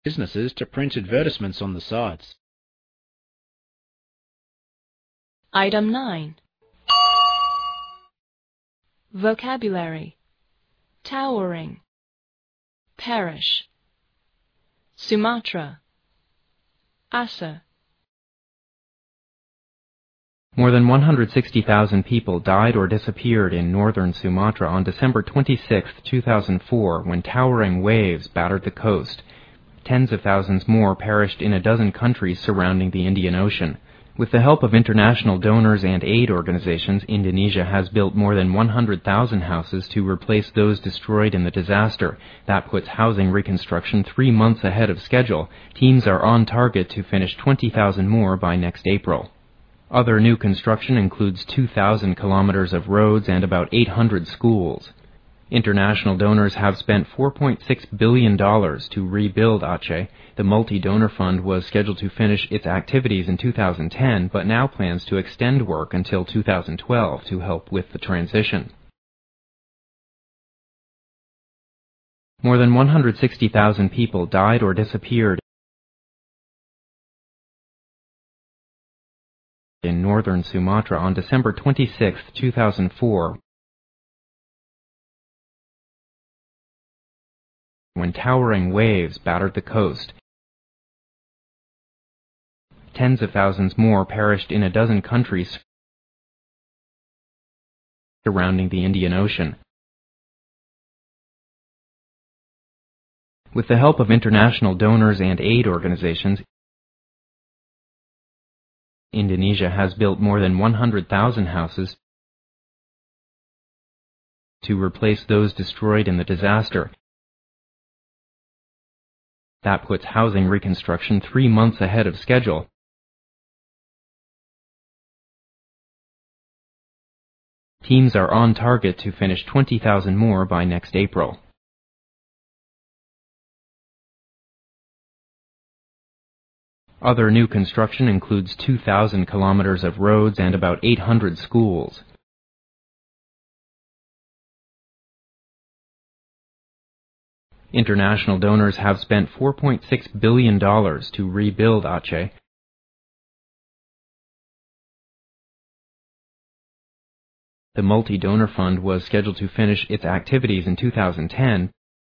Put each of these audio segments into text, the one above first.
businesses to print advertisements on the sites. Item 9. Vocabulary: towering, parish, Sumatra, Aceh. More than 160,000 people died or disappeared in northern Sumatra on December 26, 2004, when towering waves battered the coast. Tens of thousands more perished in a dozen countries surrounding the Indian Ocean. With the help of international donors and aid organizations, Indonesia has built more than 100,000 houses to replace those destroyed in the disaster. That puts housing reconstruction 3 months ahead of schedule. Teams are on target to finish 20,000 more by next April. Other new construction includes 2,000 kilometers of roads and about 800 schools. International donors have spent $4.6 billion to rebuild Aceh. The multi-donor fund was scheduled to finish its activities in 2010, but now plans to extend work until 2012 to help with the transition. More than 160,000 people died or disappeared in northern Sumatra on December 26, 2004, when towering waves battered the coast. Tens of thousands more perished in a dozen countries surrounding the Indian Ocean. With the help of international donors and aid organizations, Indonesia has built more than 100,000 houses to replace those destroyed in the disaster. That puts housing reconstruction 3 months ahead of schedule. Teams are on target to finish 20,000 more by next April. Other new construction includes 2,000 kilometers of roads and about 800 schools. International donors have spent $4.6 billion to rebuild Aceh. The multi-donor fund was scheduled to finish its activities in 2010,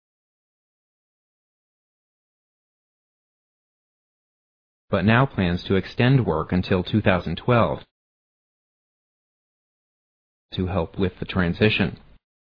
but now plans to extend work until 2012 to help with the transition.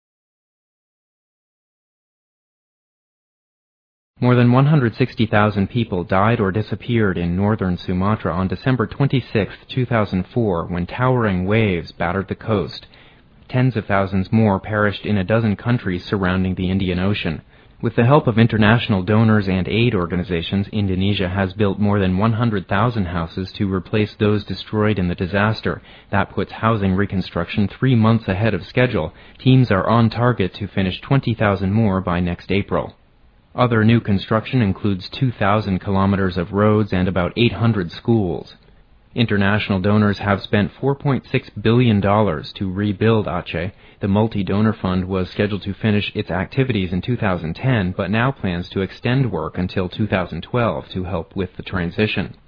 More than 160,000 people died or disappeared in northern Sumatra on December 26, 2004, when towering waves battered the coast. Tens of thousands more perished in a dozen countries surrounding the Indian Ocean. With the help of international donors and aid organizations, Indonesia has built more than 100,000 houses to replace those destroyed in the disaster. That puts housing reconstruction 3 months ahead of schedule. Teams are on target to finish 20,000 more by next April. Other new construction includes 2,000 kilometers of roads and about 800 schools. International donors have spent $4.6 billion to rebuild Aceh. The multi-donor fund was scheduled to finish its activities in 2010, but now plans to extend work until 2012 to help with the transition.